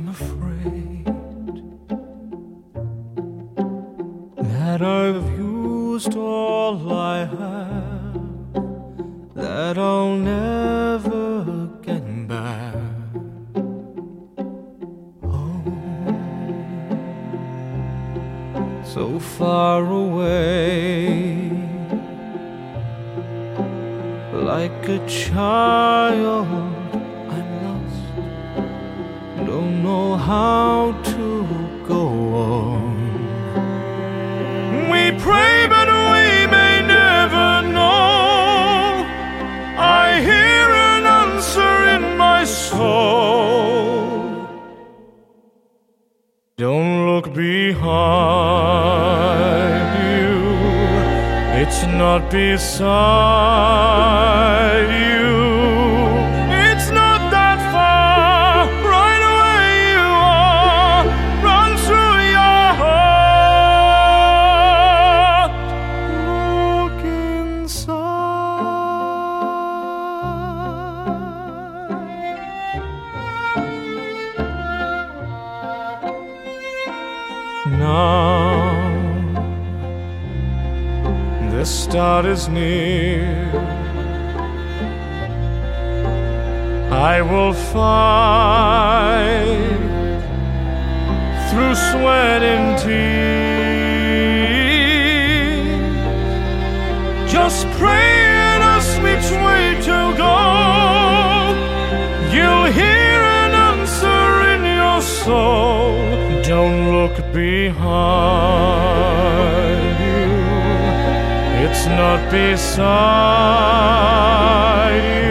I'm afraid that I've used all I have, that I'll never get back home. So far away, like a child, I'm lost, don't know how to go on. We pray but we may never know. I hear an answer in my soul. Don't look behind you, it's not beside you, it's not that far, right where you are. Run through your heart, look inside. Now the start is near, I will fight through sweat and tears. Just pray and ask which way to go. You'll hear an answer in your soul. Don't look behind you, it's not beside you.